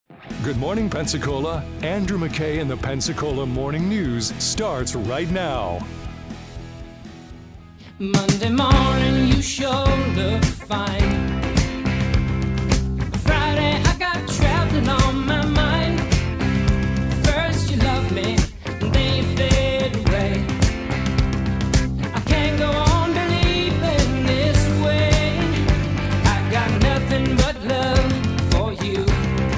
Good morning, Pensacola. Andrew McKay and the Pensacola Morning News starts right now. Monday morning, you sure look fine. Friday, I got traveling on my mind. First you love me, then you fade away. I can't go on believing this way. I got nothing but love for you.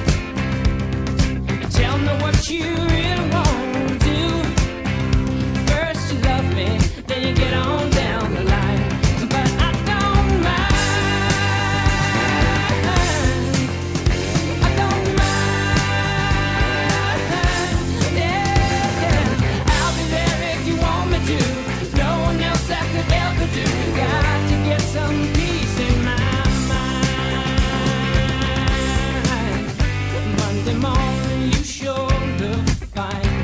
Tell me what you really want to do. First you love me, then you get on down the line. But I don't mind. I don't mind. Yeah. I'll be there if you want me to. No one else I could ever do. Got to get some peace in my mind. Monday morning, you sure look fine.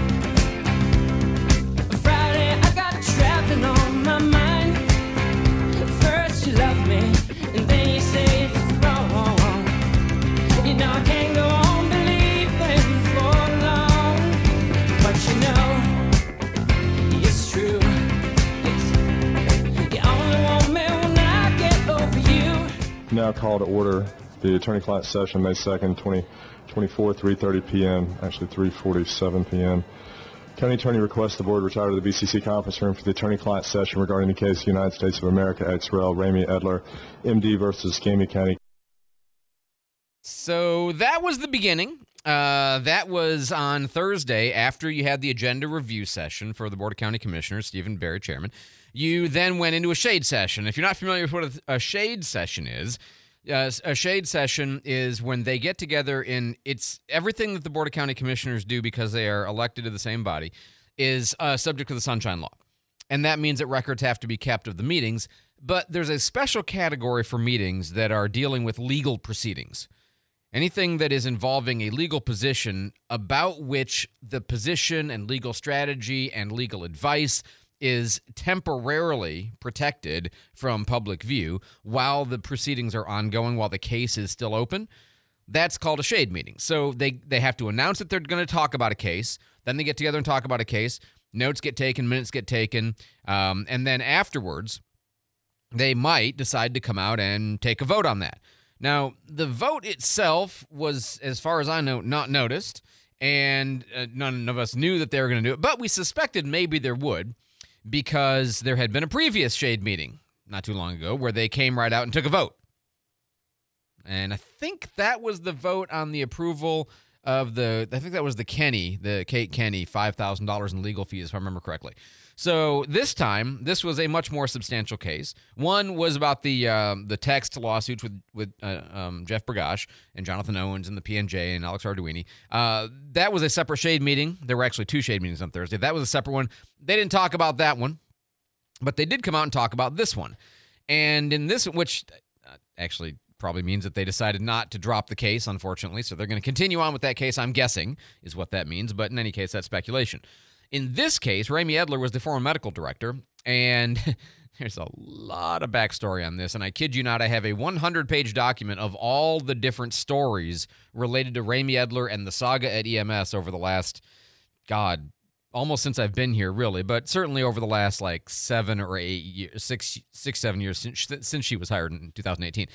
Friday, I got traveling on my mind. First you love me, and then you say it's wrong. You know I can't go on believing for long. But you know, it's true. Yes. You only want me when I get over you. Now call to order the attorney-client session, May 2nd, 2024, 3:30 p.m., actually 3:47 p.m. County Attorney requests the board retire to the BCC conference room for the attorney-client session regarding the case United States of America ex rel. Ramey Edler, MD versus Gamey County. So that was the beginning. That was on Thursday after you had the agenda review session for the Board of County Commissioners, Stephen Barry, chairman. You then went into a shade session. If you're not familiar with what a shade session is, a shade session is when they get together in it's everything that the Board of County Commissioners do because they are elected to the same body is subject to the Sunshine Law. And that means that records have to be kept of the meetings, but there's a special category for meetings that are dealing with legal proceedings. Anything that is involving a legal position about which the position and legal strategy and legal advice is temporarily protected from public view while the proceedings are ongoing, while the case is still open, that's called a shade meeting. So they have to announce that they're going to talk about a case, then they get together and talk about a case, notes get taken, minutes get taken, and then afterwards, they might decide to come out and take a vote on that. Now, the vote itself was, as far as I know, not noticed, and none of us knew that they were going to do it, but we suspected maybe there would, because there had been a previous shade meeting not too long ago where they came right out and took a vote. And I think that was the vote on the approval of I think that was the Kate Kenny, $5,000 in legal fees, if I remember correctly. So this time, this was a much more substantial case. One was about the text lawsuits with Jeff Bergosh and Jonathan Owens and the PNJ and Alex Arduini. That was a separate shade meeting. There were actually two shade meetings on Thursday. That was a separate one. They didn't talk about that one, but they did come out and talk about this one. And in this, which actually probably means that they decided not to drop the case, unfortunately. So they're going to continue on with that case, I'm guessing, is what that means. But in any case, that's speculation. In this case, Ramey Edler was the former medical director, and there's a lot of backstory on this. And I kid you not, I have a 100-page document of all the different stories related to Ramey Edler and the saga at EMS over the last, almost since I've been here, really, but certainly over the last 7 or 8 years, 7 years since she was hired in 2018.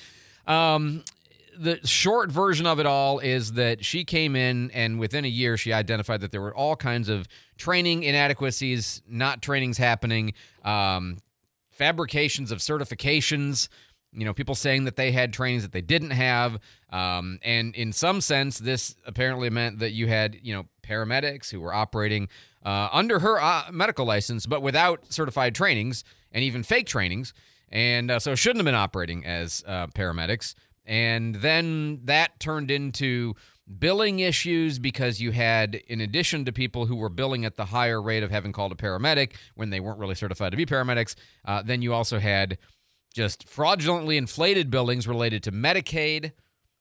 The short version of it all is that she came in, and within a year, she identified that there were all kinds of training inadequacies, not trainings happening, fabrications of certifications, people saying that they had trainings that they didn't have. And in some sense, this apparently meant that you had, paramedics who were operating under her medical license, but without certified trainings and even fake trainings. And so shouldn't have been operating as paramedics. And then that turned into billing issues because you had, in addition to people who were billing at the higher rate of having called a paramedic when they weren't really certified to be paramedics, then you also had just fraudulently inflated billings related to Medicaid.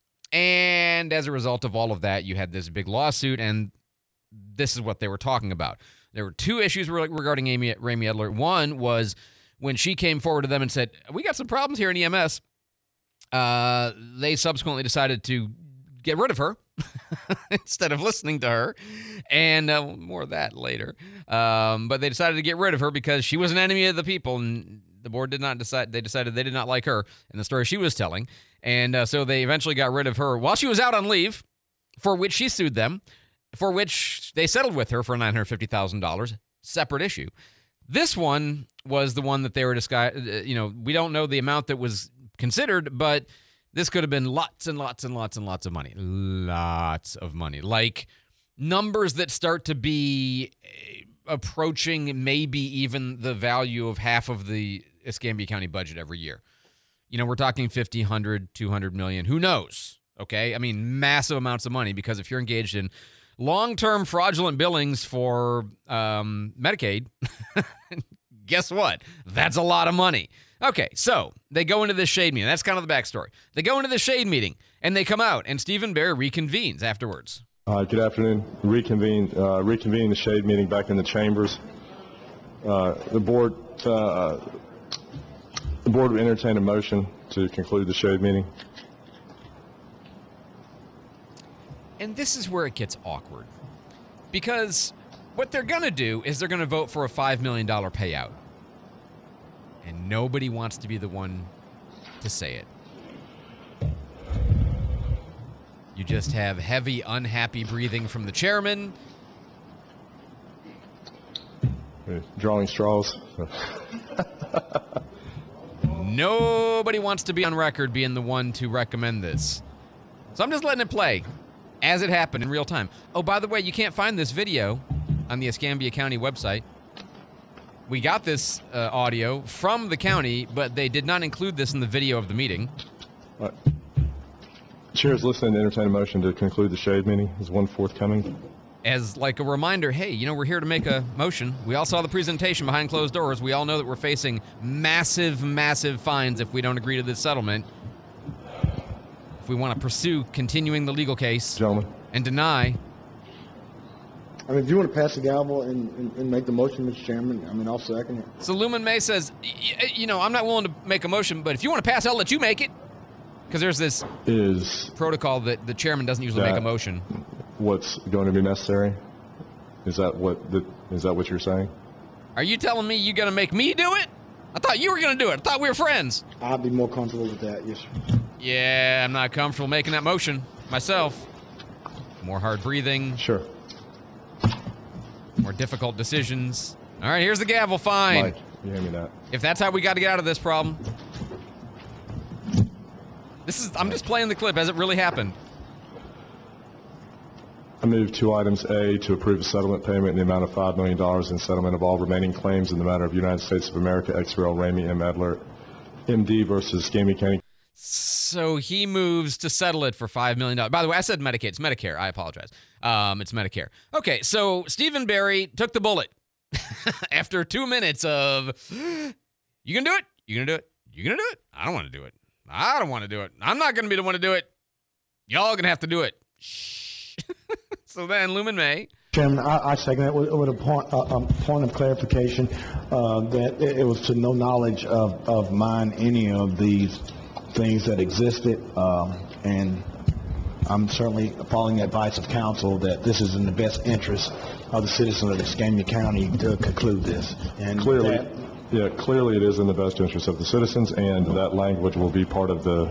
And as a result of all of that, you had this big lawsuit, and this is what they were talking about. There were two issues regarding Ramey Edler. One was when she came forward to them and said, we got some problems here in EMS. They subsequently decided to get rid of her instead of listening to her. And more of that later. But they decided to get rid of her because she was an enemy of the people, and the board did not decide. They decided they did not like her and the story she was telling. And so they eventually got rid of her while she was out on leave, for which she sued them, for which they settled with her for $950,000. Separate issue. This one was the one that they were discussing. We don't know the amount that was considered, but this could have been lots and lots and lots and lots of money. Lots of money. Like numbers that start to be approaching maybe even the value of half of the Escambia County budget every year. We're talking 50, 100, 200 million. Who knows? Okay? I mean, massive amounts of money, because if you're engaged in long-term fraudulent billings for Medicaid, guess what? That's a lot of money. Okay, so they go into this shade meeting. That's kind of the backstory. They go into the shade meeting, and they come out, and Stephen Barry reconvenes afterwards. Good afternoon. Reconvene the shade meeting back in the chambers. The board would entertain a motion to conclude the shade meeting. And this is where it gets awkward, because what they're going to do is they're going to vote for a $5 million payout. And nobody wants to be the one to say it. You just have heavy, unhappy breathing from the chairman. Drawing straws. Nobody wants to be on record being the one to recommend this. So I'm just letting it play as it happened in real time. Oh, by the way, you can't find this video on the Escambia County website. We got this audio from the county, but they did not include this in the video of the meeting. Chair is listening to entertain a motion to conclude the shade meeting. Is one forthcoming? As like a reminder, hey, we're here to make a motion. We all saw the presentation behind closed doors. We all know that we're facing massive, massive fines if we don't agree to this settlement. If we want to pursue continuing the legal case, gentlemen, and deny. I mean, if you want to pass the gavel and make the motion, Mr. Chairman, I'll second it. So Lumen May says, I'm not willing to make a motion, but if you want to pass, I'll let you make it. Because there's this protocol that the chairman doesn't usually make a motion. What's going to be necessary? Is that what you're saying? Are you telling me you're going to make me do it? I thought you were going to do it. I thought we were friends. I'd be more comfortable with that, yes, sir. Yeah, I'm not comfortable making that motion myself. More hard breathing. Sure. More difficult decisions. All right, here's the gavel. Fine. Mike, you hand me that. If that's how we got to get out of this problem. I'm just playing the clip as it really happened. I move two items. A, to approve a settlement payment in the amount of $5 million in settlement of all remaining claims in the matter of United States of America, ex rel. Ramey M. Adler, MD versus Escambia County. So he moves to settle it for $5 million. By the way, I said Medicaid. It's Medicare. I apologize. It's Medicare. Okay, so Stephen Barry took the bullet after 2 minutes of, you gonna do it? You gonna do it? You gonna do it? I don't want to do it. I don't want to do it. I'm not going to be the one to do it. Y'all going to have to do it. Shh. So then Lumen May. Chairman, I second that with a point of clarification that it was to no knowledge of mine any of these things that existed, and I'm certainly following the advice of counsel that this is in the best interest of the citizens of Escambia County to conclude this. And clearly it is in the best interest of the citizens, and that language will be part of the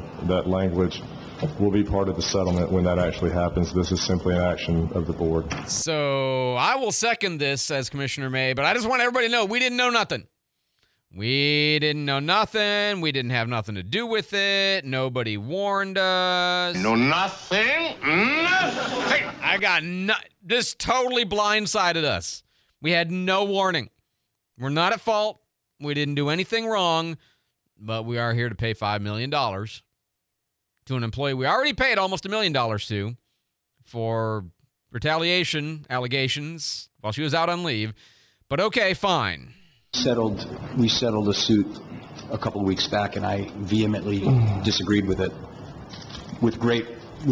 settlement when that actually happens. This is simply an action of the board. So I will second this, says Commissioner May, but I just want everybody to know we didn't know nothing. We didn't know nothing. We didn't have nothing to do with it. Nobody warned us. No, nothing. I got just totally blindsided us. We had no warning. We're not at fault. We didn't do anything wrong, but we are here to pay $5 million to an employee we already paid almost $1 million to for retaliation allegations while she was out on leave. But okay, fine. We settled a suit a couple of weeks back, and I vehemently disagreed with it with great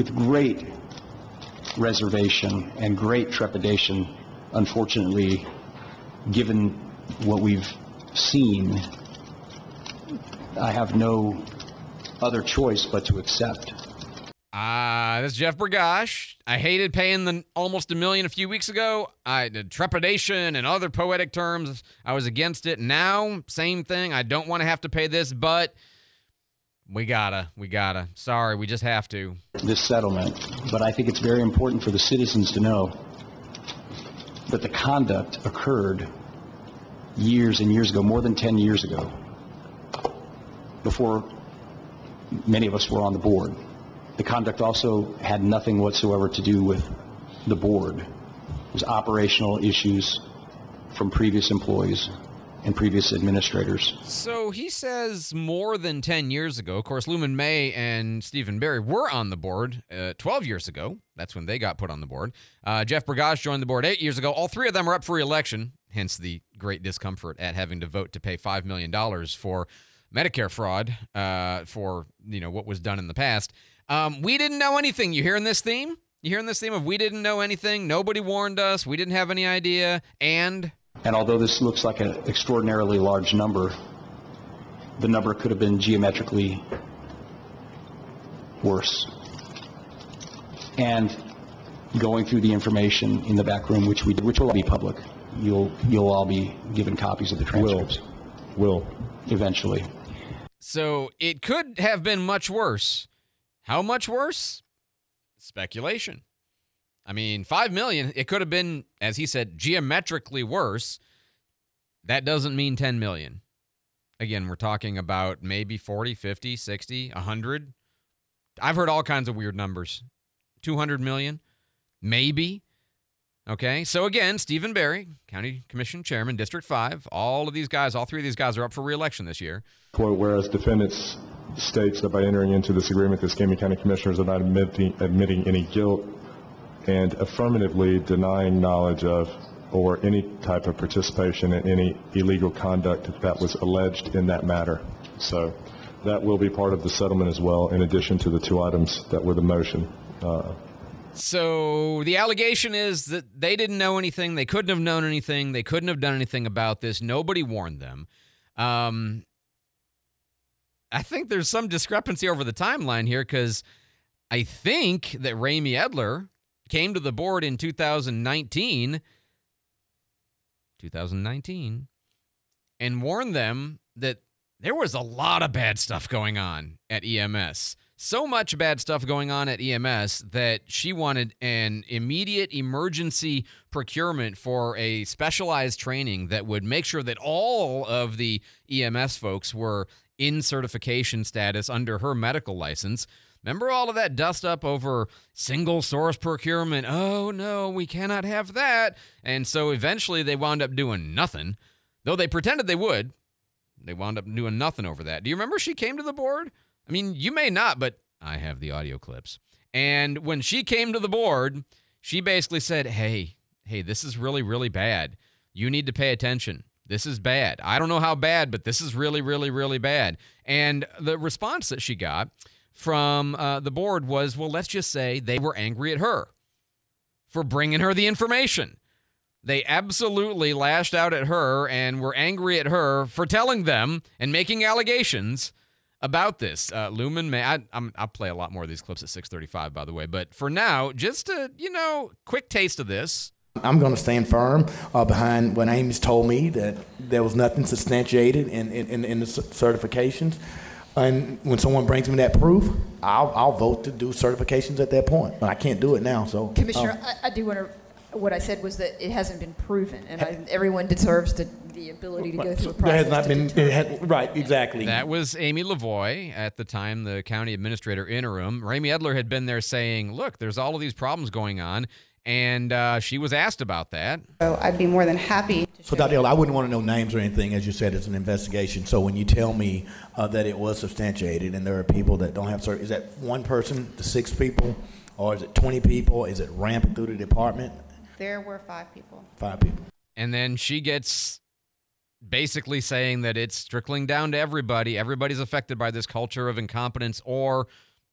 reservation and great trepidation. Unfortunately, given what we've seen, I have no other choice but to accept. This is Jeff Bergosh. I hated paying the almost $1 million a few weeks ago. I did trepidation and other poetic terms. I was against it. Now, same thing. I don't want to have to pay this, but we gotta. Sorry, we just have to. This settlement, but I think it's very important for the citizens to know that the conduct occurred years and years ago, more than 10 years ago, before many of us were on the board. The conduct also had nothing whatsoever to do with the board. It was operational issues from previous employees and previous administrators. So he says more than 10 years ago. Of course, Luman May and Stephen Barry were on the board 12 years ago. That's when they got put on the board. Jeff Bergosh joined the board 8 years ago. All three of them are up for re-election, hence the great discomfort at having to vote to pay $5 million for Medicare fraud for what was done in the past. We didn't know anything. You hearing this theme? You hearing this theme of we didn't know anything? Nobody warned us. We didn't have any idea. And although this looks like an extraordinarily large number, the number could have been geometrically worse. And going through the information in the back room, which will be public, you'll all be given copies of the transcripts. Will. Eventually. So it could have been much worse. How much worse? Speculation. I mean, $5 million, it could have been, as he said, geometrically worse. That doesn't mean $10 million. Again, we're talking about maybe 40, 50, 60, 100. I've heard all kinds of weird numbers. 200 million, maybe. Okay, so again, Stephen Barry, County Commission Chairman, District 5, all three of these guys are up for re-election this year. Quote, whereas defendants states that by entering into this agreement, the Escambia County Commissioners are not admitting any guilt and affirmatively denying knowledge of or any type of participation in any illegal conduct that was alleged in that matter. So that will be part of the settlement as well, in addition to the two items that were the motion. So the allegation is that they didn't know anything. They couldn't have known anything. They couldn't have done anything about this. Nobody warned them. I think there's some discrepancy over the timeline here because I think that Ramey Edler came to the board in 2019, and warned them that there was a lot of bad stuff going on at EMS. So much bad stuff going on at EMS that she wanted an immediate emergency procurement for a specialized training that would make sure that all of the EMS folks were in certification status under her medical license. Remember all of that dust up over single source procurement? Oh, no, we cannot have that. And so eventually they wound up doing nothing, though they pretended they would. They wound up doing nothing over that. Do you remember she came to the board? I mean, you may not, but I have the audio clips. And when she came to the board, she basically said, hey, this is really, really bad. You need to pay attention. This is bad. I don't know how bad, but this is really, really, really bad. And the response that she got from the board was, well, let's just say they were angry at her for bringing her the information. They absolutely lashed out at her and were angry at her for telling them and making allegations about this. Luman May, I'll play a lot more of these clips at 6:35, by the way. But for now, just a, quick taste of this. I'm going to stand firm behind when Amy's told me that there was nothing substantiated in the certifications. And when someone brings me that proof, I'll vote to do certifications at that point. But I can't do it now. So, Commissioner, I do want to. What I said was that it hasn't been proven, and everyone deserves the ability to go through a process. There has not been. Right, exactly. That was Amy Lavoie, at the time the county administrator interim. Ramey Edler had been there saying, look, there's all of these problems going on, and she was asked about that. So I'd be more than happy to So, Dr. Hill, I wouldn't want to know names or anything. As you said, it's an investigation. So when you tell me that it was substantiated and there are people that don't have is that one person, the 6 people, or is it 20 people? Is it rampant through the department? There were 5 people. 5 people. And then she gets basically saying that it's trickling down to everybody. Everybody's affected by this culture of incompetence or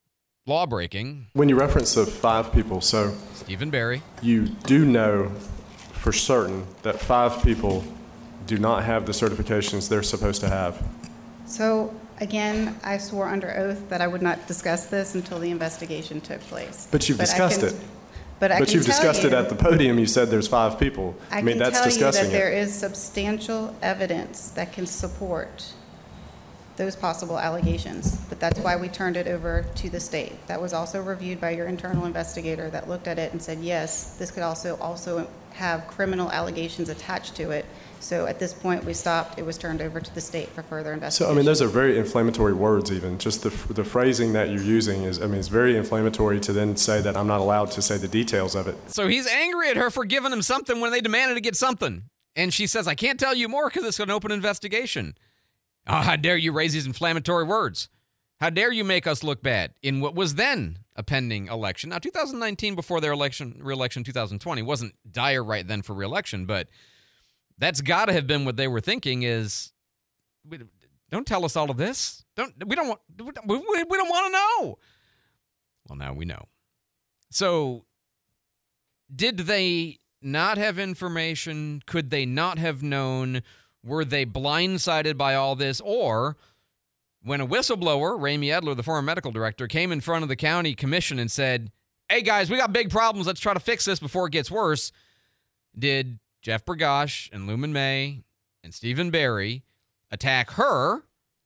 law breaking. When you reference the 5 people, so Stephen Barry, you do know for certain that 5 people do not have the certifications they're supposed to have. So Again, I swore under oath that I would not discuss this until the investigation took place. But you've discussed it. But you've discussed it at the podium. You said there's 5 people. I mean, that's discussing it. I can tell you that there is substantial evidence that can support those possible allegations, but that's why we turned it over to the state. That was also reviewed by your internal investigator that looked at it and said, yes, this could also have criminal allegations attached to it. So at this point, we stopped. It was turned over to the state for further investigation. So, I mean, those are very inflammatory words even. Just the phrasing that you're using is, I mean, it's very inflammatory to then say that I'm not allowed to say the details of it. So he's angry at her for giving him something when they demanded to get something. And she says, I can't tell you more because it's an open investigation. Oh, how dare you raise these inflammatory words? How dare you make us look bad in what was then a pending election? Now, 2019, before their re-election 2020, wasn't dire right then for re-election, but that's got to have been what they were thinking is, don't tell us all of this. We don't want to know. Well, now we know. So did they not have information? Could they not have known? Were they blindsided by all this? Or when a whistleblower, Ramey Edler, the former medical director, came in front of the county commission and said, hey, guys, we got big problems. Let's try to fix this before it gets worse. Did Jeff Bergosh and Luman May and Stephen Barry attack her,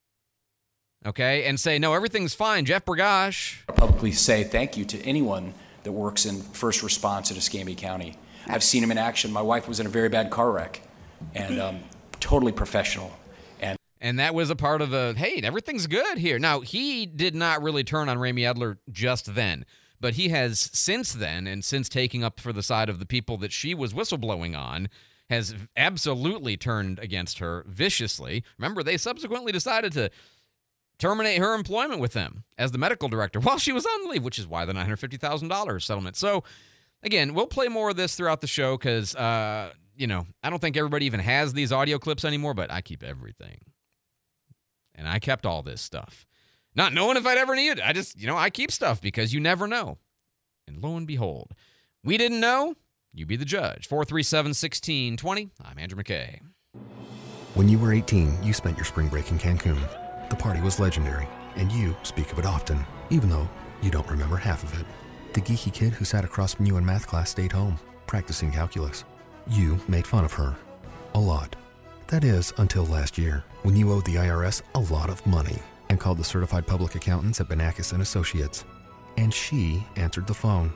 okay, and say, no, everything's fine, Jeff Bergosh? Publicly say thank you to anyone that works in first response in Escambia County. I've seen him in action. My wife was in a very bad car wreck, and totally professional. And that was a part of hey, everything's good here. Now, he did not really turn on Ramey Edler just then, but he has since then, and since taking up for the side of the people that she was whistleblowing on, has absolutely turned against her viciously. Remember, they subsequently decided to terminate her employment with them as the medical director while she was on leave, which is why the $950,000 settlement. So, again, we'll play more of this throughout the show because, I don't think everybody even has these audio clips anymore, but I keep everything. And I kept all this stuff. Not knowing if I'd ever need it. I just, I keep stuff because you never know. And lo and behold, we didn't know. You be the judge. 437-1620. I'm Andrew McKay. When you were 18, you spent your spring break in Cancun. The party was legendary, and you speak of it often, even though you don't remember half of it. The geeky kid who sat across from you in math class stayed home, practicing calculus. You made fun of her. A lot. That is, until last year, when you owed the IRS a lot of money and called the certified public accountants at Banakis & Associates. And she answered the phone.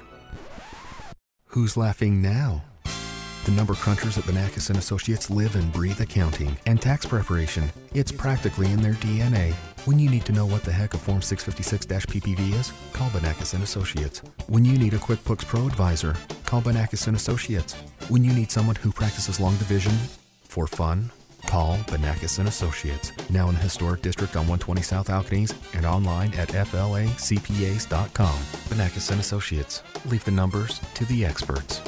Who's laughing now? The number crunchers at Banakis & Associates live and breathe accounting and tax preparation. It's practically in their DNA. When you need to know what the heck a Form 656-PPV is, call Banakis & Associates. When you need a QuickBooks Pro advisor, call Banakis & Associates. When you need someone who practices long division for fun, call Banakis & Associates. Now in the historic district on 120 South Alcanese and online at flacpas.com. Banakis & Associates. Leave the numbers to the experts.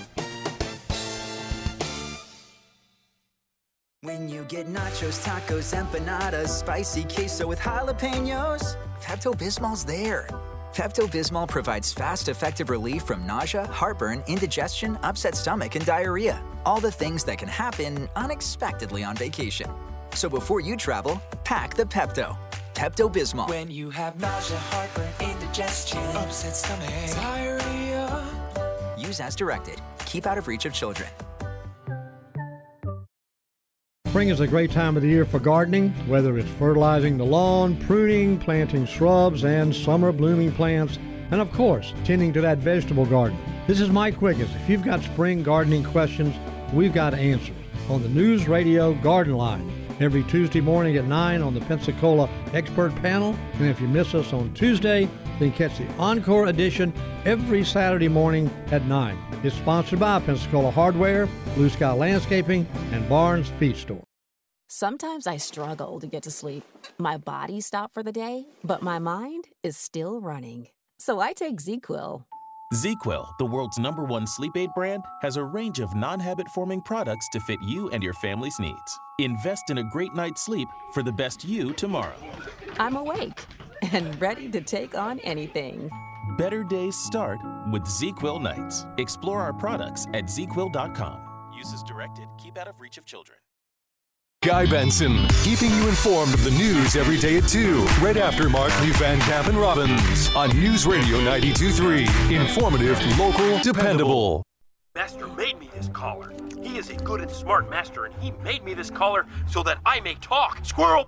When you get nachos, tacos, empanadas, spicy queso with jalapenos, Pepto-Bismol's there. Pepto-Bismol provides fast, effective relief from nausea, heartburn, indigestion, upset stomach, and diarrhea. All the things that can happen unexpectedly on vacation. So before you travel, pack the Pepto. Pepto-Bismol. When you have nausea, heartburn, indigestion, upset stomach, diarrhea. Use as directed. Keep out of reach of children. Spring is a great time of the year for gardening, whether it's fertilizing the lawn, pruning, planting shrubs and summer blooming plants, and of course, tending to that vegetable garden. This is Mike Quiggins. If you've got spring gardening questions, we've got answers on the News Radio Garden Line every Tuesday morning at 9 on the Pensacola Expert Panel. And if you miss us on Tuesday, then catch the Encore edition every Saturday morning at 9. It's sponsored by Pensacola Hardware, Blue Sky Landscaping, and Barnes Feed Store. Sometimes I struggle to get to sleep. My body stopped for the day, but my mind is still running. So I take ZzzQuil. ZzzQuil, the world's #1 sleep aid brand, has a range of non-habit-forming products to fit you and your family's needs. Invest in a great night's sleep for the best you tomorrow. I'm awake and ready to take on anything. Better days start with ZzzQuil nights. Explore our products at ZzzQuil.com. Use as directed. Keep out of reach of children. Guy Benson, keeping you informed of the news every day at 2, right after Mark Lee Van Camp and Robbins on News Radio 92.3. Informative, local, dependable. Master made me this collar. He is a good and smart master, and he made me this collar so that I may talk. Squirrel!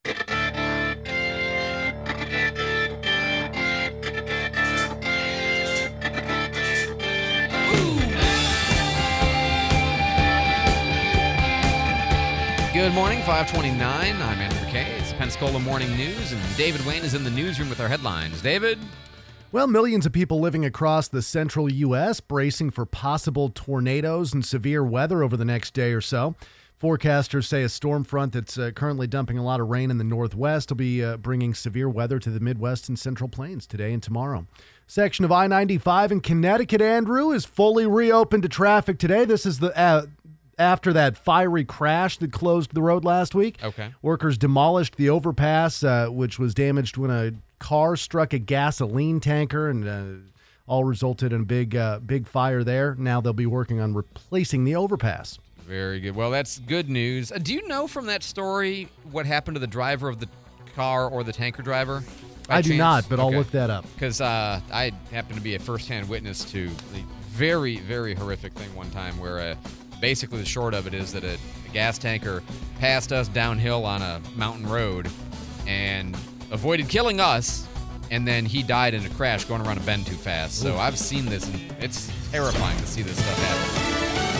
Good morning, 5:29. I'm Andrew McKay. It's Pensacola Morning News, and David Wayne is in the newsroom with our headlines. David? Well, millions of people living across the central U.S. bracing for possible tornadoes and severe weather over the next day or so. Forecasters say a storm front that's currently dumping a lot of rain in the northwest will be bringing severe weather to the Midwest and Central Plains today and tomorrow. Section of I-95 in Connecticut, Andrew, is fully reopened to traffic today. This is the after that fiery crash that closed the road last week. Okay. Workers demolished the overpass, which was damaged when a car struck a gasoline tanker, and all resulted in a big fire there. Now they'll be working on replacing the overpass. Very good. Well, that's good news. Do you know from that story what happened to the driver of the car or the tanker driver? I do not, but I'll look that up. Because I happened to be a first-hand witness to the very, very horrific thing one time where basically the short of it is that a gas tanker passed us downhill on a mountain road and avoided killing us, and then he died in a crash going around a bend too fast. So I've seen this, and it's terrifying to see this stuff happen.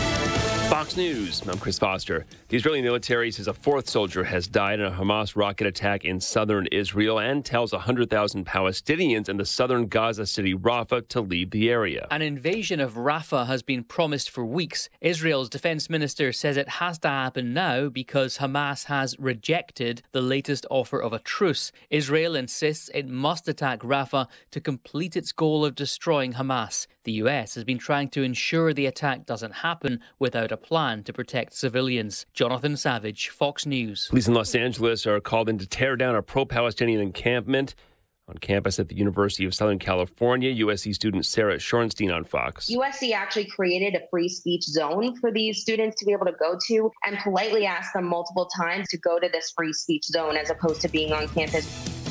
Fox News, I'm Chris Foster. The Israeli military says a fourth soldier has died in a Hamas rocket attack in southern Israel and tells 100,000 Palestinians in the southern Gaza city Rafah to leave the area. An invasion of Rafah has been promised for weeks. Israel's defense minister says it has to happen now because Hamas has rejected the latest offer of a truce. Israel insists it must attack Rafah to complete its goal of destroying Hamas. The US has been trying to ensure the attack doesn't happen without a plan to protect civilians. Jonathan Savage, Fox News. Police in Los Angeles are called in to tear down a pro-Palestinian encampment on campus at the University of Southern California. USC student Sarah Shorenstein on Fox. USC actually created a free speech zone for these students to be able to go to and politely asked them multiple times to go to this free speech zone as opposed to being on campus.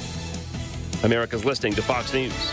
America's listening to Fox News.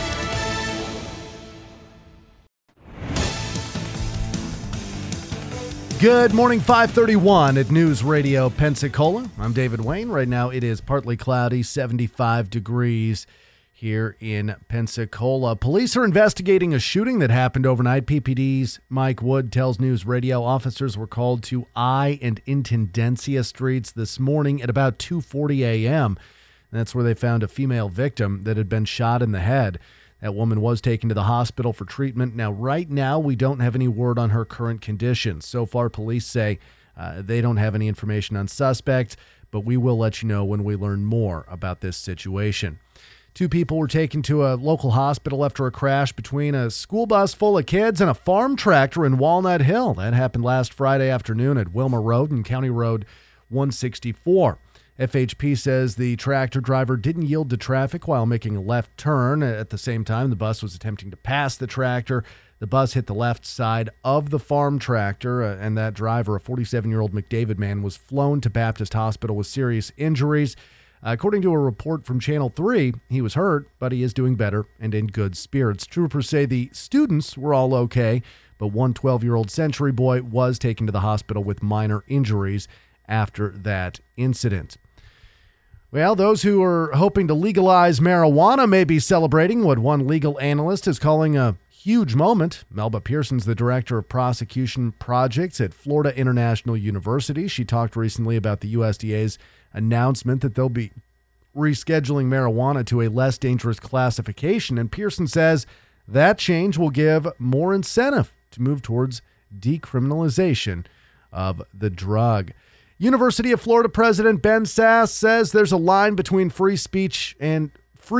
Good morning, 5:31 at News Radio Pensacola. I'm David Wayne. Right now it is partly cloudy, 75 degrees here in Pensacola. Police are investigating a shooting that happened overnight. PPD's Mike Wood tells News Radio officers were called to I and Intendencia streets this morning at about 2:40 a.m. That's where they found a female victim that had been shot in the head. That woman was taken to the hospital for treatment. Now, right now, we don't have any word on her current condition. So far, police say they don't have any information on suspect, but we will let you know when we learn more about this situation. 2 people were taken to a local hospital after a crash between a school bus full of kids and a farm tractor in Walnut Hill. That happened last Friday afternoon at Wilma Road and County Road 164. FHP says the tractor driver didn't yield to traffic while making a left turn. At the same time, the bus was attempting to pass the tractor. The bus hit the left side of the farm tractor, and that driver, a 47-year-old McDavid man, was flown to Baptist Hospital with serious injuries. According to a report from Channel 3, he was hurt, but he is doing better and in good spirits. Troopers say the students were all okay, but one 12-year-old Century boy was taken to the hospital with minor injuries after that incident. Well, those who are hoping to legalize marijuana may be celebrating what one legal analyst is calling a huge moment. Melba Pearson's the director of prosecution projects at Florida International University. She talked recently about the USDA's announcement that they'll be rescheduling marijuana to a less dangerous classification. And Pearson says that change will give more incentive to move towards decriminalization of the drug. University of Florida President Ben Sasse says there's a line between free speech and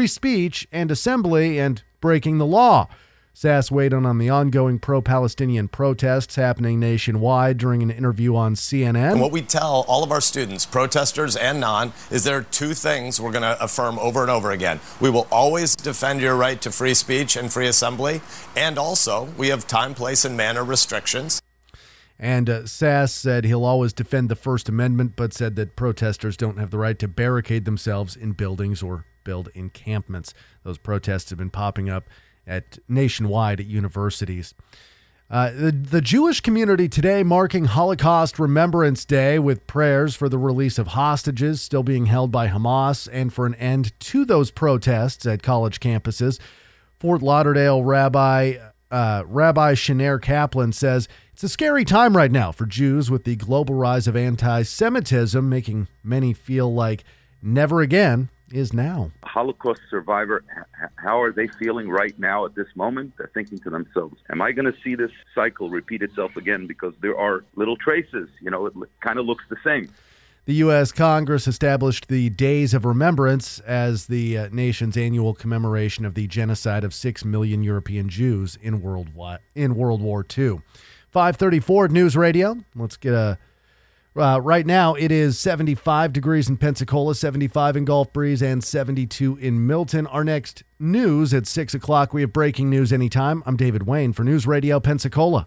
assembly and breaking the law. Sasse weighed in on the ongoing pro-Palestinian protests happening nationwide during an interview on CNN. And what we tell all of our students, protesters and non, is there are 2 things we're going to affirm over and over again. We will always defend your right to free speech and free assembly, and also we have time, place, and manner restrictions. And Sass said he'll always defend the First Amendment, but said that protesters don't have the right to barricade themselves in buildings or build encampments. Those protests have been popping up nationwide at universities. The Jewish community today marking Holocaust Remembrance Day with prayers for the release of hostages still being held by Hamas and for an end to those protests at college campuses. Fort Lauderdale Rabbi Shanner Kaplan says it's a scary time right now for Jews with the global rise of anti-Semitism, making many feel like never again is now. Holocaust survivor, how are they feeling right now at this moment? They're thinking to themselves, am I going to see this cycle repeat itself again? Because there are little traces, it kind of looks the same. The U.S. Congress established the Days of Remembrance as the nation's annual commemoration of the genocide of 6 million European Jews in World War II. 534 News Radio. Let's get right now, it is 75 degrees in Pensacola, 75 in Gulf Breeze, and 72 in Milton. Our next news at 6 o'clock. We have breaking news anytime. I'm David Wayne for News Radio Pensacola.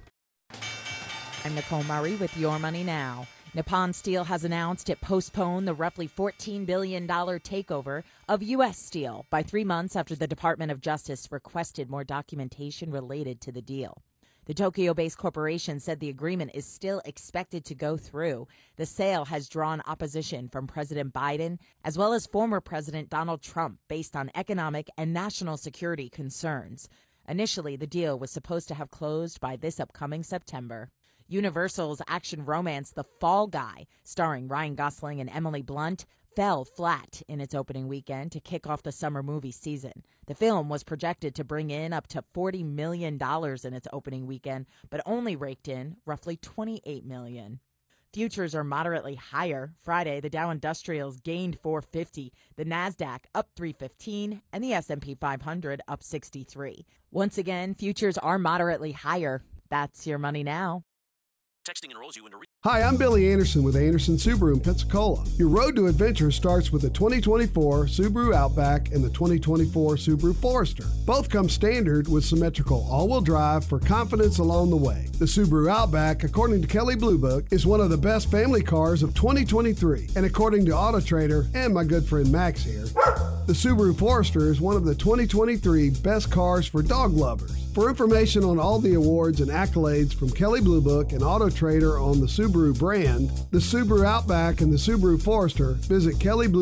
I'm Nicole Murray with Your Money Now. Nippon Steel has announced it postponed the roughly $14 billion takeover of U.S. Steel by 3 months after the Department of Justice requested more documentation related to the deal. The Tokyo-based corporation said the agreement is still expected to go through. The sale has drawn opposition from President Biden as well as former President Donald Trump based on economic and national security concerns. Initially, the deal was supposed to have closed by this upcoming September. Universal's action romance The Fall Guy, starring Ryan Gosling and Emily Blunt, fell flat in its opening weekend to kick off the summer movie season. The film was projected to bring in up to $40 million in its opening weekend, but only raked in roughly $28 million. Futures are moderately higher. Friday, the Dow Industrials gained 450, the Nasdaq up 315, and the S&P 500 up 63. Once again, futures are moderately higher. That's Your Money Now. Texting enrolls you into... Hi, I'm Billy Anderson with Anderson Subaru in Pensacola. Your road to adventure starts with the 2024 Subaru Outback and the 2024 Subaru Forester. Both come standard with symmetrical all-wheel drive for confidence along the way. The Subaru Outback, according to Kelley Blue Book, is one of the best family cars of 2023. And according to Auto Trader and my good friend Max here, the Subaru Forester is one of the 2023 best cars for dog lovers. For information on all the awards and accolades from Kelley Blue Book and Auto Trader on the Subaru brand, the Subaru Outback, and the Subaru Forester, visit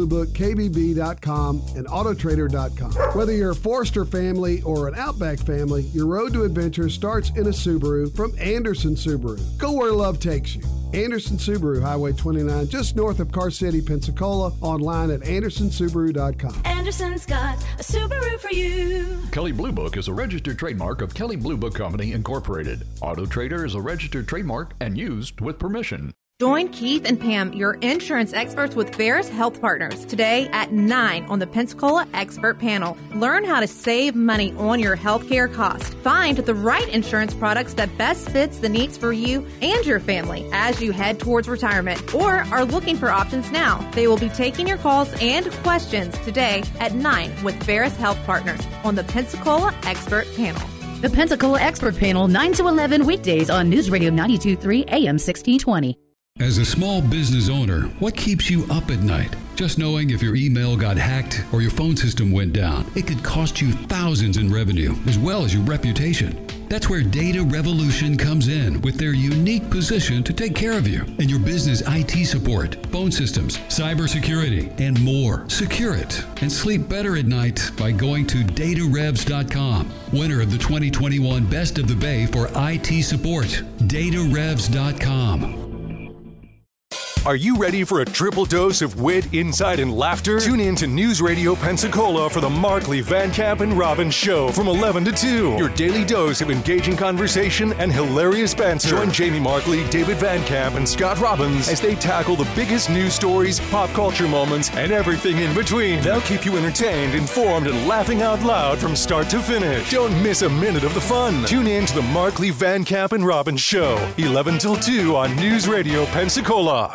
KelleyBlueBookKBB.com and AutoTrader.com. Whether you're a Forester family or an Outback family, your road to adventure starts in a Subaru from Anderson Subaru. Go where love takes you. Anderson Subaru, Highway 29, just north of Car City, Pensacola. Online at AndersonSubaru.com. Anderson's got a Subaru for you. Kelley Blue Book is a registered trademark of Kelley Blue Book Company, Incorporated. Auto Trader is a registered trademark and used with permission. Join Keith and Pam, your insurance experts with Ferris Health Partners, today at 9 on the Pensacola Expert Panel. Learn how to save money on your healthcare costs. Find the right insurance products that best fits the needs for you and your family as you head towards retirement or are looking for options now. They will be taking your calls and questions today at 9 with Ferris Health Partners on the Pensacola Expert Panel. The Pensacola Expert Panel, 9 to 11 weekdays on News Radio 92.3 AM 1620. As a small business owner, what keeps you up at night? Just knowing if your email got hacked or your phone system went down, it could cost you thousands in revenue as well as your reputation. That's where Data Revolution comes in with their unique position to take care of you and your business IT support, phone systems, cybersecurity, and more. Secure it and sleep better at night by going to datarevs.com. Winner of the 2021 Best of the Bay for IT support. datarevs.com. Are you ready for a triple dose of wit, insight, and laughter? Tune in to News Radio Pensacola for the Markley, Van Camp, and Robbins Show from 11 to 2. Your daily dose of engaging conversation and hilarious banter. Join Jamie Markley, David Van Camp, and Scott Robbins as they tackle the biggest news stories, pop culture moments, and everything in between. They'll keep you entertained, informed, and laughing out loud from start to finish. Don't miss a minute of the fun. Tune in to the Markley, Van Camp, and Robbins Show, 11 till 2 on News Radio Pensacola.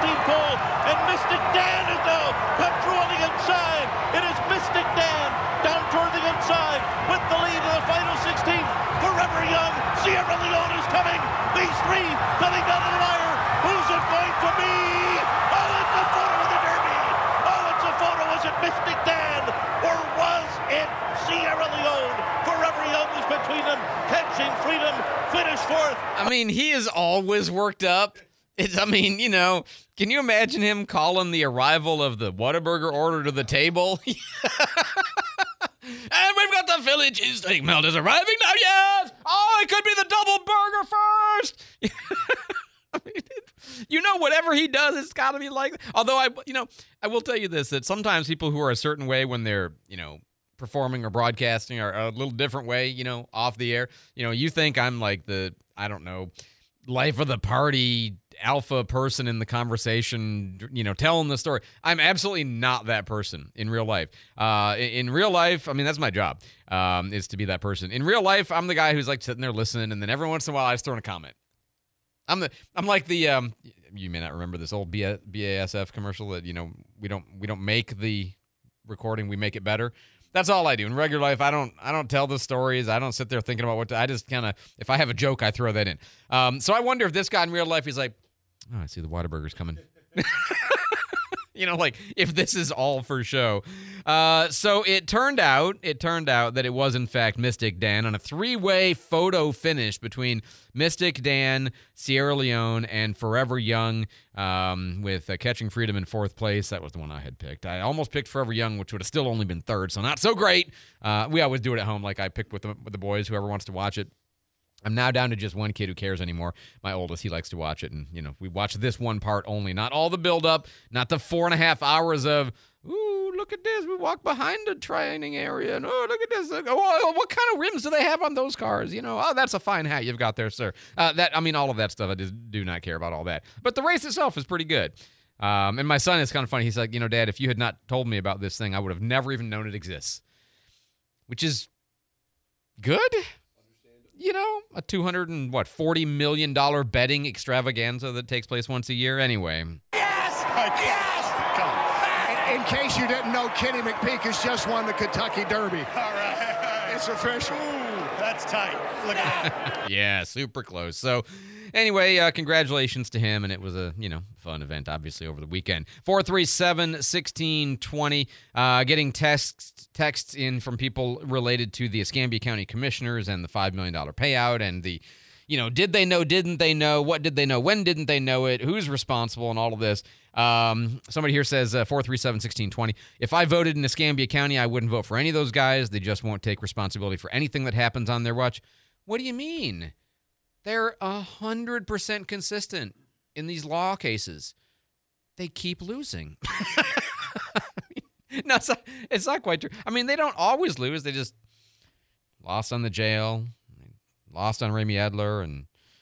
pole, and Mystic Dan is now come through on the inside. It is Mystic Dan down toward the inside with the lead in the final 16th. Forever Young, Sierra Leone is coming. These three coming down to the wire. Who's it going to be? Oh, it's a photo of the Derby. Oh, it's a photo. Was it Mystic Dan or was it Sierra Leone? Forever Young is between them. Catching Freedom, finish fourth. I mean, he is always worked up. Can you imagine him calling the arrival of the Whataburger order to the table? And we've got the Philly cheesesteak melt is arriving now. Yes! Oh, it could be the double burger first. Whatever he does, it's got to be like. Although I will tell you this: that sometimes people who are a certain way when they're performing or broadcasting are a little different way. Off the air. You think I'm like the life of the party alpha person in the conversation, telling the story. I'm absolutely not that person in real life. In real life, I mean, that's my job, is to be that person. In real life, I'm the guy who's like sitting there listening, and then every once in a while I just throw in a comment. I'm like the you may not remember this old BASF commercial that we don't make the recording, we make it better. That's all I do in regular life. I don't tell the stories. I don't sit there thinking about I just kind of, if I have a joke, I throw that in. So I wonder if this guy in real life, he's like, oh, I see the Whataburger's coming. If this is all for show. So it turned out that it was in fact Mystic Dan on a three-way photo finish between Mystic Dan, Sierra Leone, and Forever Young, with Catching Freedom in fourth place. That was the one I had picked. I almost picked Forever Young, which would have still only been third, so not so great. We always do it at home, like I picked with the boys, whoever wants to watch it. I'm now down to just one kid who cares anymore. My oldest, he likes to watch it. And, we watch this one part only. Not all the build-up, not the 4.5 hours of, ooh, look at this. We walk behind the training area. And, oh, look at this. Oh, what kind of rims do they have on those cars? Oh, that's a fine hat you've got there, sir. All of that stuff, I just do not care about all that. But the race itself is pretty good. And my son is kind of funny. He's like, Dad, if you had not told me about this thing, I would have never even known it exists. Which is good. A $240 million betting extravaganza that takes place once a year anyway. Yes! Come on. In case you didn't know, Kenny McPeak has just won the Kentucky Derby. All right. It's official. Ooh, that's tight. Look at that. Yeah, super close. So anyway, congratulations to him, and it was a, fun event, obviously, over the weekend. 437-1620, getting texts in from people related to the Escambia County Commissioners and the $5 million payout and the, did they know, didn't they know, what did they know, when didn't they know it, who's responsible, and all of this. Somebody here says, 437-1620, if I voted in Escambia County, I wouldn't vote for any of those guys. They just won't take responsibility for anything that happens on their watch. What do you mean? They're 100% consistent in these law cases. They keep losing. No, it's not quite true. I mean, they don't always lose. They just lost on the jail, lost on Rami Edler, and,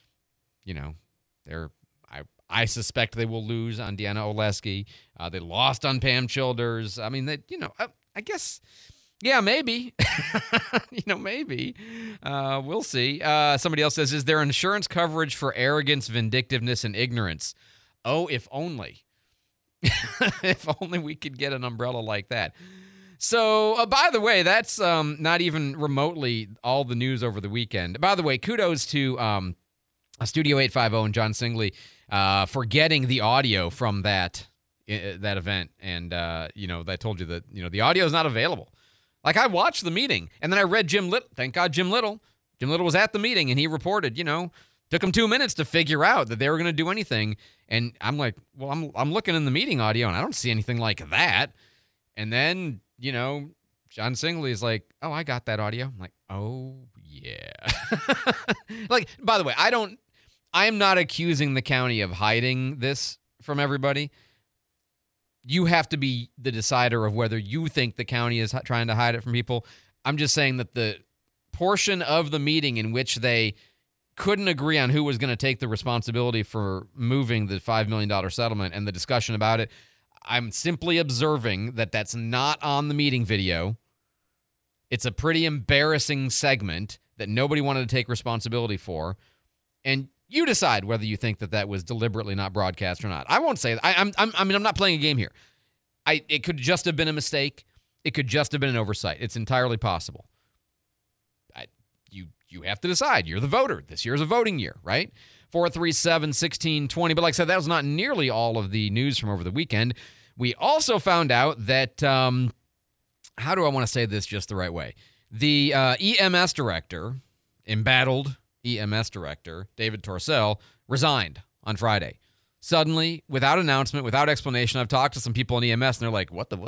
I suspect they will lose on Deanna Oleski. They lost on Pam Childers. I mean, I guess... Yeah, maybe. Maybe. We'll see. Somebody else says, is there insurance coverage for arrogance, vindictiveness, and ignorance? Oh, if only. If only we could get an umbrella like that. So, by the way, that's not even remotely all the news over the weekend. By the way, kudos to Studio 850 and John Singley for getting the audio from that event. And, I told you that, the audio is not available. Like, I watched the meeting, and then I read Jim Little. Thank God Jim Little. Jim Little was at the meeting, and he reported, took him 2 minutes to figure out that they were going to do anything. And I'm like, well, I'm looking in the meeting audio, and I don't see anything like that. And then, John Singley is like, oh, I got that audio. I'm like, oh, yeah. Like, by the way, I am not accusing the county of hiding this from everybody. You have to be the decider of whether you think the county is trying to hide it from people. I'm just saying that the portion of the meeting in which they couldn't agree on who was going to take the responsibility for moving the $5 million settlement and the discussion about it, I'm simply observing that that's not on the meeting video. It's a pretty embarrassing segment that nobody wanted to take responsibility for. And You decide whether you think that was deliberately not broadcast or not. I won't say that. I'm not playing a game here. It could just have been a mistake. It could just have been an oversight. It's entirely possible. You have to decide. You're the voter. This year is a voting year, right? 437-1620. But like I said, that was not nearly all of the news from over the weekend. We also found out that, how do I want to say this just the right way? The EMS director, embattled EMS director, David Torcell, resigned on Friday. Suddenly, without announcement, without explanation. I've talked to some people in EMS, and they're like, what?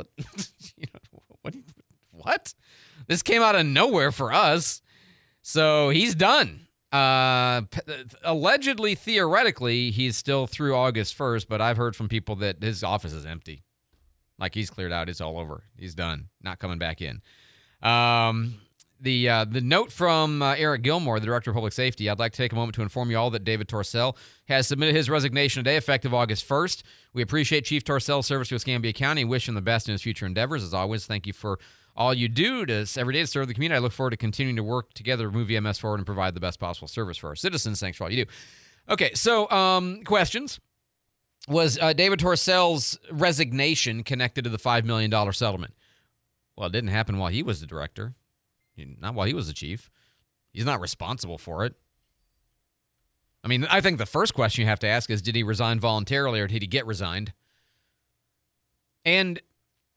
What? This came out of nowhere for us. So he's done. Allegedly, theoretically, he's still through August 1st, but I've heard from people that his office is empty. Like he's cleared out. It's all over. He's done. Not coming back in. The note from Eric Gilmore, the Director of Public Safety, I'd like to take a moment to inform you all that David Torcell has submitted his resignation today, effective August 1st. We appreciate Chief Torcell's service to Escambia County and wish him the best in his future endeavors. As always, thank you for all you do every day to serve the community. I look forward to continuing to work together to move EMS forward and provide the best possible service for our citizens. Thanks for all you do. Okay, so questions. Was David Torcell's resignation connected to the $5 million settlement? Well, it didn't happen while he was the director. Not while he was the chief. He's not responsible for it. I mean, I think the first question you have to ask is, did he resign voluntarily or did he get resigned? And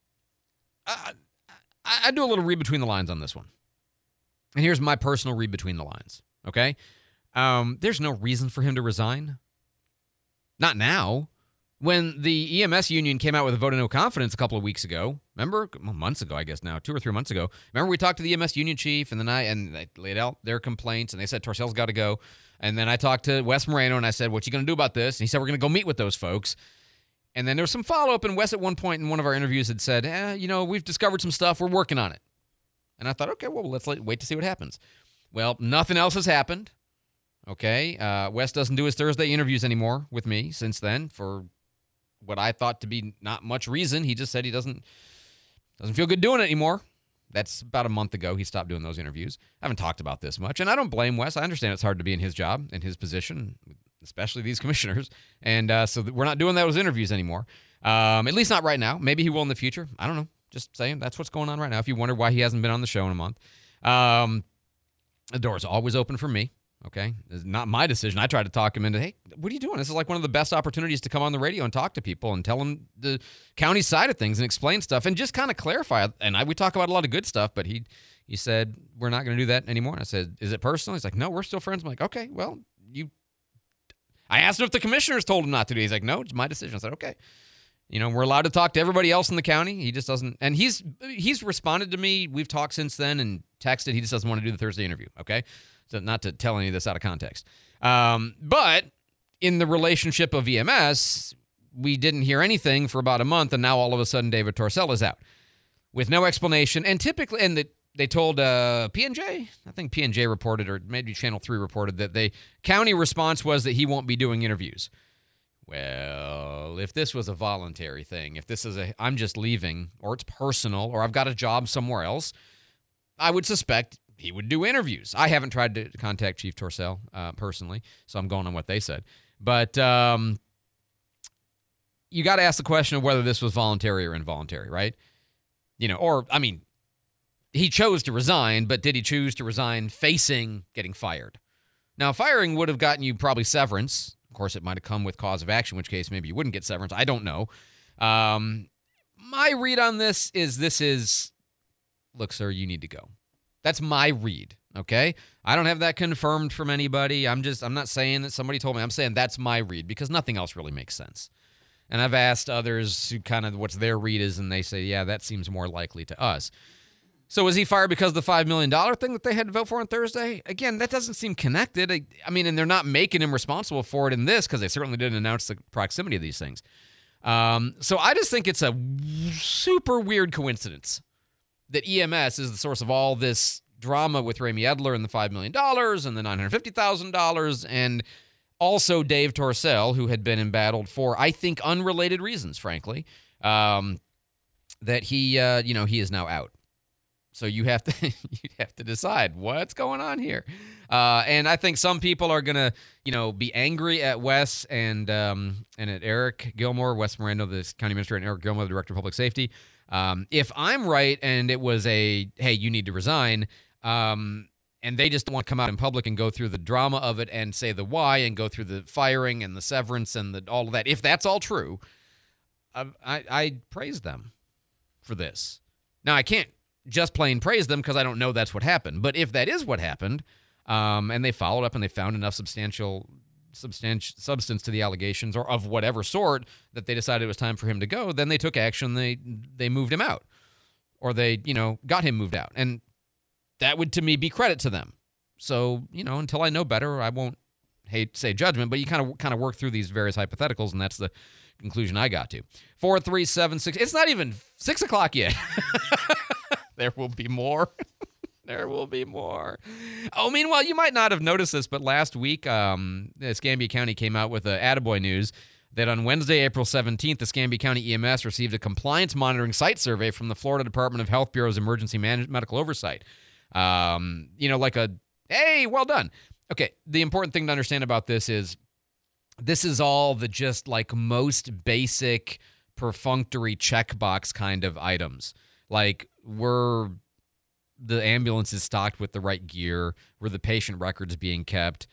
I do a little read between the lines on this one. And here's my personal read between the lines, okay? There's no reason for him to resign. Not now. When the EMS union came out with a vote of no confidence a couple of weeks ago, remember? Months ago, I guess now, 2 or 3 months ago. Remember we talked to the EMS union chief, and they laid out their complaints, and they said Torcell's got to go. And then I talked to Wes Moreno, and I said, what you going to do about this? And he said, we're going to go meet with those folks. And then there was some follow-up, and Wes at one point in one of our interviews had said, we've discovered some stuff. We're working on it. And I thought, okay, well, let's wait to see what happens. Well, nothing else has happened. Okay, Wes doesn't do his Thursday interviews anymore with me since then for what I thought to be not much reason. He just said he doesn't feel good doing it anymore. That's about a month ago. He stopped doing those interviews. I haven't talked about this much, and I don't blame Wes. I understand it's hard to be in his job, in his position, especially these commissioners. And so we're not doing those interviews anymore, at least not right now. Maybe he will in the future. I don't know. Just saying that's what's going on right now. If you wonder why he hasn't been on the show in a month, the door's always open for me. Okay, it's not my decision. I tried to talk him into, hey, what are you doing? This is like one of the best opportunities to come on the radio and talk to people and tell them the county side of things and explain stuff and just kind of clarify. And we talk about a lot of good stuff, but he said, we're not going to do that anymore. And I said, is it personal? He's like, no, we're still friends. I'm like, okay, well, I asked him if the commissioners told him not to do it. He's like, no, it's my decision. I said, okay. We're allowed to talk to everybody else in the county. He just doesn't. And he's responded to me. We've talked since then and texted. He just doesn't want to do the Thursday interview. Okay. So not to tell any of this out of context. But in the relationship of EMS, we didn't hear anything for about a month. And now all of a sudden David Torcell is out with no explanation. And typically, they told P&J, I think P&J reported, or maybe Channel 3 reported, that the county response was that he won't be doing interviews. Well, if this was a voluntary thing, if this is I'm just leaving, or it's personal, or I've got a job somewhere else, I would suspect he would do interviews. I haven't tried to contact Chief Torcell personally, so I'm going on what they said. But you got to ask the question of whether this was voluntary or involuntary, right? He chose to resign, but did he choose to resign facing getting fired? Now, firing would have gotten you probably severance. Of course, it might have come with cause of action, in which case maybe you wouldn't get severance. I don't know. My read on this is, look, sir, you need to go. That's my read, okay? I don't have that confirmed from anybody. I'm not saying that somebody told me. I'm saying that's my read because nothing else really makes sense. And I've asked others who kind of what's their read is, and they say, yeah, that seems more likely to us. So was he fired because of the $5 million thing that they had to vote for on Thursday? Again, that doesn't seem connected. And they're not making him responsible for it in this because they certainly didn't announce the proximity of these things. So I just think it's a super weird coincidence that EMS is the source of all this drama with Ramey Edler and the $5 million and the $950,000 and also Dave Torcell, who had been embattled for, I think, unrelated reasons, frankly, that he is now out. So you have to decide what's going on here. And I think some people are going to, be angry at Wes and at Eric Gilmore, Wes Moreno, the county administrator, and Eric Gilmore, the director of public safety. If I'm right and it was hey, you need to resign, and they just want to come out in public and go through the drama of it and say the why and go through the firing and the severance and all of that, if that's all true, I praise them for this. Now, I can't just plain praise them because I don't know that's what happened. But if that is what happened, and they followed up and they found enough substance to the allegations or of whatever sort that they decided it was time for him to go, then they took action. They moved him out, or they got him moved out, and that would to me be credit to them. So until I know better, I won't hate to say judgment, but you kind of work through these various hypotheticals, and that's the conclusion I got to. 4-3-7-6. It's not even 6 o'clock yet. There will be more. There will be more. Oh, meanwhile, you might not have noticed this, but last week, Escambia County came out with attaboy news that on Wednesday, April 17th, the Escambia County EMS received a compliance monitoring site survey from the Florida Department of Health Bureau's Emergency Medical Oversight. Like hey, well done. Okay, the important thing to understand about this is all the just like most basic perfunctory checkbox kind of items. Like, were the ambulances stocked with the right gear? Were the patient records being kept?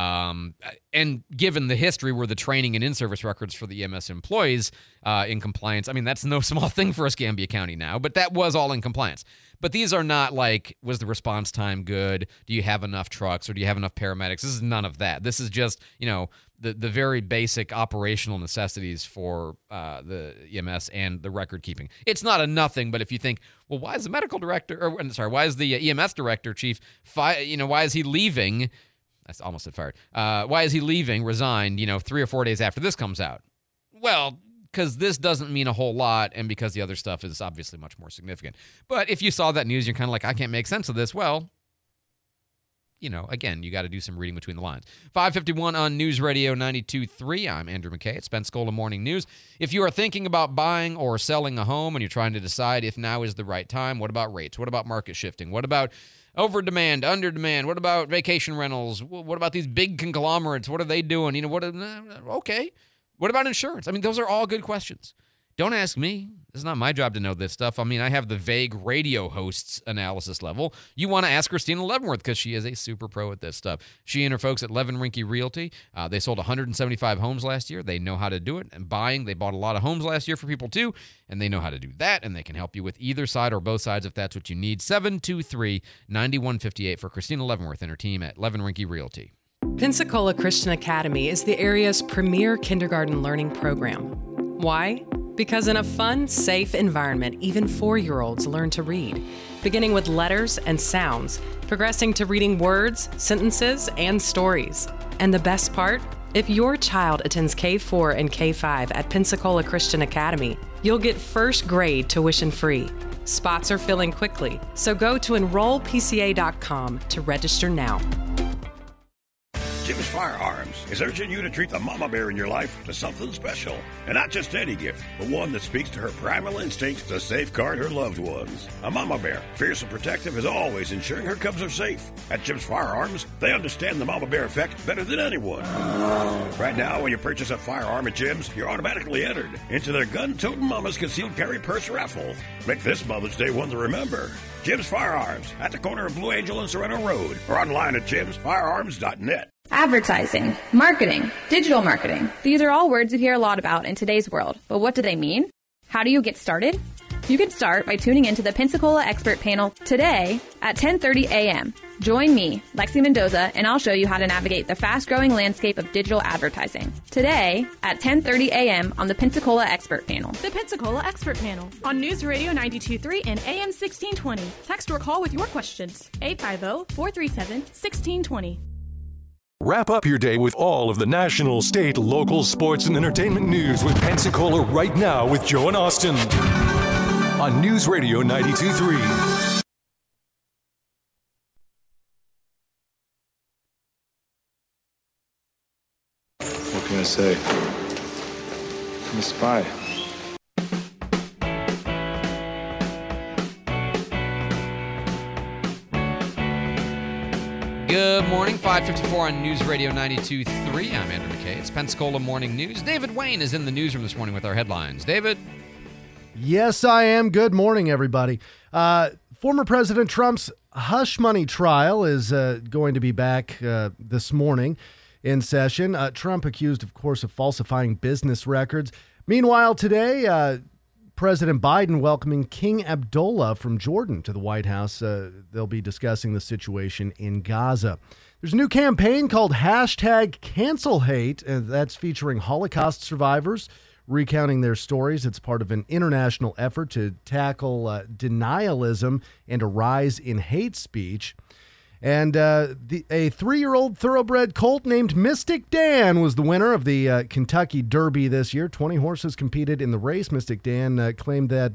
And given the history, were the training and in-service records for the EMS employees in compliance? I mean, that's no small thing for Escambia County now, but that was all in compliance. But these are not like, was the response time good? Do you have enough trucks, or do you have enough paramedics? This is none of that. This is just, the very basic operational necessities for the EMS and the record keeping. It's not a nothing, but if you think, well, why is the medical director, why is the EMS director, chief, why is he leaving? I almost said fired. Why is he leaving, resigned, 3 or 4 days after this comes out? Well, because this doesn't mean a whole lot, and because the other stuff is obviously much more significant. But if you saw that news, you're kind of like, I can't make sense of this. Well, again, you got to do some reading between the lines. 5:51 on News Radio 92.3. I'm Andrew McKay at Pensacola Morning News. If you are thinking about buying or selling a home and you're trying to decide if now is the right time, what about rates? What about market shifting? What about over demand, under demand? What about vacation rentals? What about these big conglomerates? What are they doing? Okay. What about insurance? I mean, those are all good questions. Don't ask me. It's not my job to know this stuff. I mean, I have the vague radio host's analysis level. You want to ask Christina Leavenworth because she is a super pro at this stuff. She and her folks at Levin Rinke Realty, they sold 175 homes last year. They know how to do it. And they bought a lot of homes last year for people too, and they know how to do that, and they can help you with either side or both sides if that's what you need. 723-9158 for Christina Leavenworth and her team at Levin Rinke Realty. Pensacola Christian Academy is the area's premier kindergarten learning program. Why? Because in a fun, safe environment, even 4-year-olds learn to read, beginning with letters and sounds, progressing to reading words, sentences, and stories. And the best part? If your child attends K4 and K5 at Pensacola Christian Academy, you'll get first grade tuition free. Spots are filling quickly, so go to enrollpca.com to register now. Jim's Firearms is urging you to treat the mama bear in your life to something special. And not just any gift, but one that speaks to her primal instincts to safeguard her loved ones. A mama bear, fierce and protective, is always ensuring her cubs are safe. At Jim's Firearms, they understand the mama bear effect better than anyone. Right now, when you purchase a firearm at Jim's, you're automatically entered into their Gun-Toting Mama's Concealed Carry Purse raffle. Make this Mother's Day one to remember. Jim's Firearms, at the corner of Blue Angel and Sereno Road, or online at jimsfirearms.net. Advertising, marketing, digital marketing. These are all words you hear a lot about in today's world, but what do they mean? How do you get started? You can start by tuning into the Pensacola Expert Panel today at 10:30 a.m. Join me, Lexi Mendoza, and I'll show you how to navigate the fast-growing landscape of digital advertising. Today at 10:30 a.m. on the Pensacola Expert Panel. The Pensacola Expert Panel on News Radio 92.3 and AM 1620. Text or call with your questions. 850-437-1620. Wrap up your day with all of the national, state, local, sports, and entertainment news with Pensacola Right Now with Joe and Austin on News Radio 92.3. What can I say? I'm a spy. Good morning, 5:54 on News Radio 92.3. I'm Andrew McKay. It's Pensacola Morning News. David Wayne is in the newsroom this morning with our headlines. David? Yes, I am. Good morning, everybody. Former President Trump's hush money trial is going to be back this morning in session. Trump accused, of course, of falsifying business records. Meanwhile, today, President Biden welcoming King Abdullah from Jordan to the White House. They'll be discussing the situation in Gaza. There's a new campaign called #CancelHate, and that's featuring Holocaust survivors recounting their stories. It's part of an international effort to tackle denialism and a rise in hate speech. And a 3-year-old thoroughbred colt named Mystic Dan was the winner of the Kentucky Derby this year. 20 horses competed in the race. Mystic Dan claimed that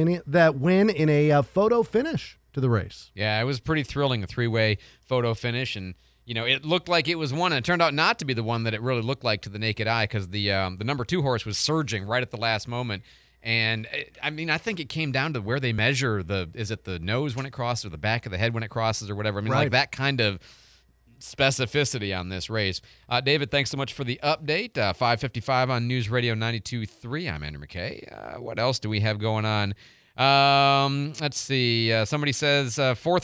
win in a photo finish to the race. Yeah, it was pretty thrilling, a 3-way photo finish. And, you know, it looked like it was one, and it turned out not to be the one that it really looked like to the naked eye because the number 2 horse was surging right at the last moment. And, I think it came down to where they measure is it the nose when it crosses or the back of the head when it crosses or whatever. Right. Like that kind of specificity on this race. David, thanks so much for the update. 5:55 on News Radio 92.3. I'm Andrew McKay. What else do we have going on? Let's see. Somebody says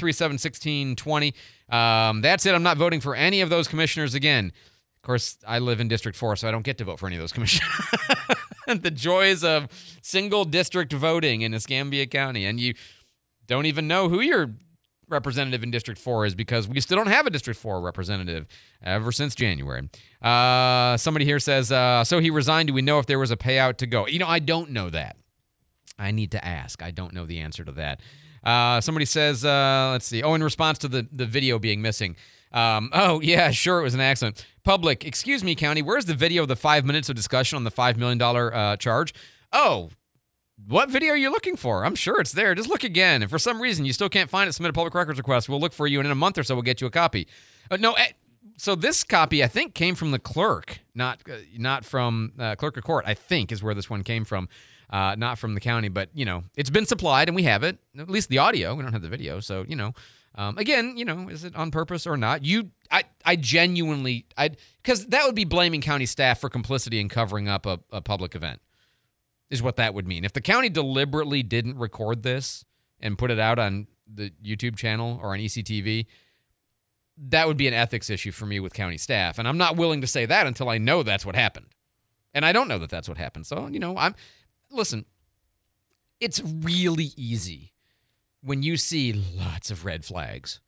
437-1620. That's it. I'm not voting for any of those commissioners again. Of course, I live in District 4, so I don't get to vote for any of those commissioners. The joys of single district voting in Escambia County. And you don't even know who your representative in District 4 is because we still don't have a District 4 representative ever since January. Somebody here says, so he resigned. Do we know if there was a payout to go? You know, I don't know that. I need to ask. I don't know the answer to that. Somebody says, let's see. Oh, in response to the video being missing. Oh, yeah, sure, it was an accident. Public, excuse me, county, where's the video of the 5 minutes of discussion on the $5 million charge? Oh, what video are you looking for? I'm sure it's there. Just look again. If for some reason you still can't find it, submit a public records request. We'll look for you, and in a month or so, we'll get you a copy. So this copy, I think, came from the clerk, not from clerk of court, I think, is where this one came from. Not from the county, but, you know, it's been supplied, and we have it, at least the audio. We don't have the video, so, you know. Again, you know, is it on purpose or not? I genuinely, because that would be blaming county staff for complicity in covering up a public event, is what that would mean. If the county deliberately didn't record this and put it out on the YouTube channel or on ECTV, that would be an ethics issue for me with county staff. And I'm not willing to say that until I know that's what happened. And I don't know that that's what happened. So, you know, listen, it's really easy when you see lots of red flags,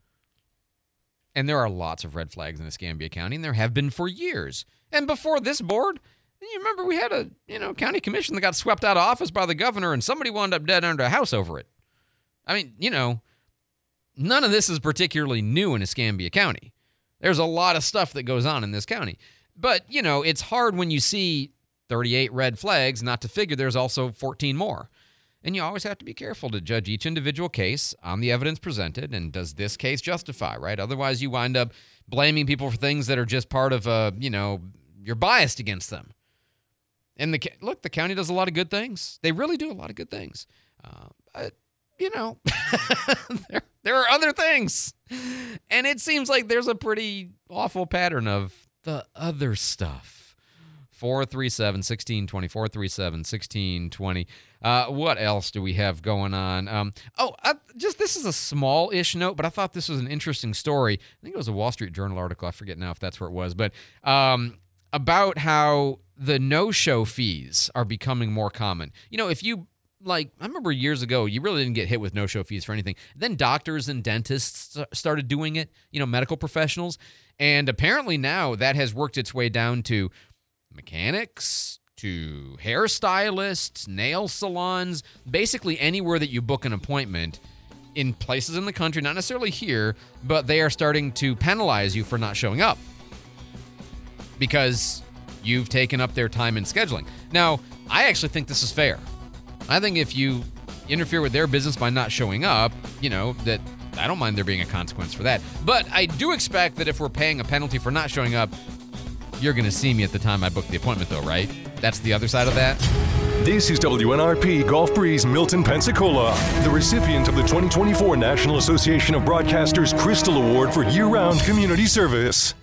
and there are lots of red flags in Escambia County, and there have been for years. And before this board, you remember we had a county commission that got swept out of office by the governor, and somebody wound up dead under a house over it. I mean, you know, none of this is particularly new in Escambia County. There's a lot of stuff that goes on in this county. But, you know, it's hard when you see 38 red flags not to figure there's also 14 more. And you always have to be careful to judge each individual case on the evidence presented, and does this case justify, right? Otherwise, you wind up blaming people for things that are just part of, you're biased against them. And the county does a lot of good things. They really do a lot of good things. But, you know, there are other things. And it seems like there's a pretty awful pattern of the other stuff. 437-1620, 437-1620. What else do we have going on? This is a small-ish note, but I thought this was an interesting story. I think it was a Wall Street Journal article. I forget now if that's where it was. But about how the no-show fees are becoming more common. You know, if you, I remember years ago, you really didn't get hit with no-show fees for anything. Then doctors and dentists started doing it, medical professionals. And apparently now that has worked its way down to mechanics, to hairstylists, nail salons, basically anywhere that you book an appointment in places in the country, not necessarily here, but they are starting to penalize you for not showing up because you've taken up their time in scheduling. Now, I actually think this is fair. I think if you interfere with their business by not showing up, that I don't mind there being a consequence for that. But I do expect that if we're paying a penalty for not showing up, you're going to see me at the time I booked the appointment, though, right? That's the other side of that. This is WNRP Gulf Breeze, Milton, Pensacola, the recipient of the 2024 National Association of Broadcasters Crystal Award for year-round community service.